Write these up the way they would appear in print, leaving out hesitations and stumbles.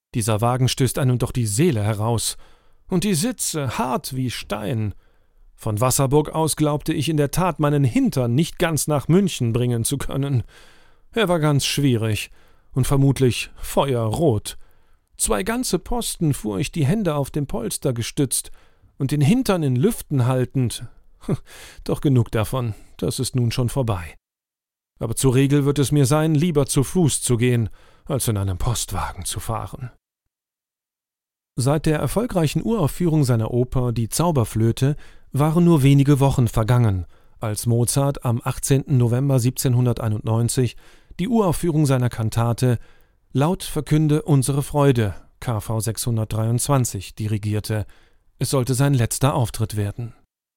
Dieser Wagen stößt einem doch die Seele heraus. Und die Sitze hart wie Stein. Von Wasserburg aus glaubte ich in der Tat, meinen Hintern nicht ganz nach München bringen zu können. Er war ganz schwierig und vermutlich feuerrot. 2 ganze Posten fuhr ich die Hände auf dem Polster gestützt und den Hintern in Lüften haltend. Doch genug davon, das ist nun schon vorbei. Aber zur Regel wird es mir sein, lieber zu Fuß zu gehen, als in einem Postwagen zu fahren. Seit der erfolgreichen Uraufführung seiner Oper »Die Zauberflöte« waren nur wenige Wochen vergangen, als Mozart am 18. November 1791 die Uraufführung seiner Kantate »Laut verkünde unsere Freude« KV 623 dirigierte. Es sollte sein letzter Auftritt werden.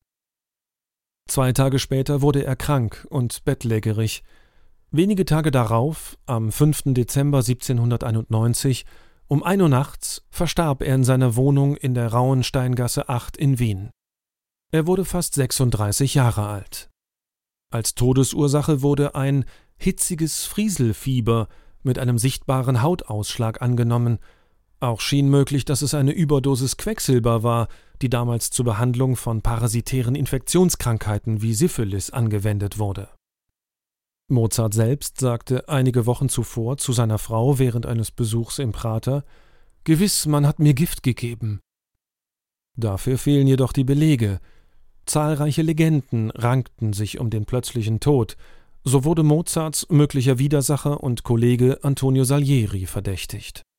2 Tage später wurde er krank und bettlägerig. Wenige Tage darauf, am 5. Dezember 1791, um 1 Uhr nachts, verstarb er in seiner Wohnung in der Rauhensteingasse 8 in Wien. Er wurde fast 36 Jahre alt. Als Todesursache wurde ein hitziges Frieselfieber mit einem sichtbaren Hautausschlag angenommen. Auch schien möglich, dass es eine Überdosis Quecksilber war, die damals zur Behandlung von parasitären Infektionskrankheiten wie Syphilis angewendet wurde. Mozart selbst sagte einige Wochen zuvor zu seiner Frau während eines Besuchs im Prater: »Gewiss, man hat mir Gift gegeben.« Dafür fehlen jedoch die Belege. Zahlreiche Legenden rankten sich um den plötzlichen Tod. So wurde Mozarts möglicher Widersacher und Kollege Antonio Salieri verdächtigt.